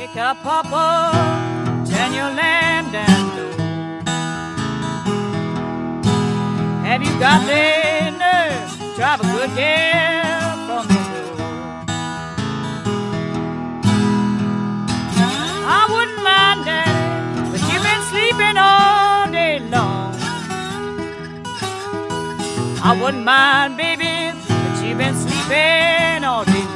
Wake up, Papa, turn your lamp down low. Have you got the nerve to drive a good girl from the door? I wouldn't mind, Daddy, but you've been sleeping all day long. I wouldn't mind, baby, but you've been sleeping all day long.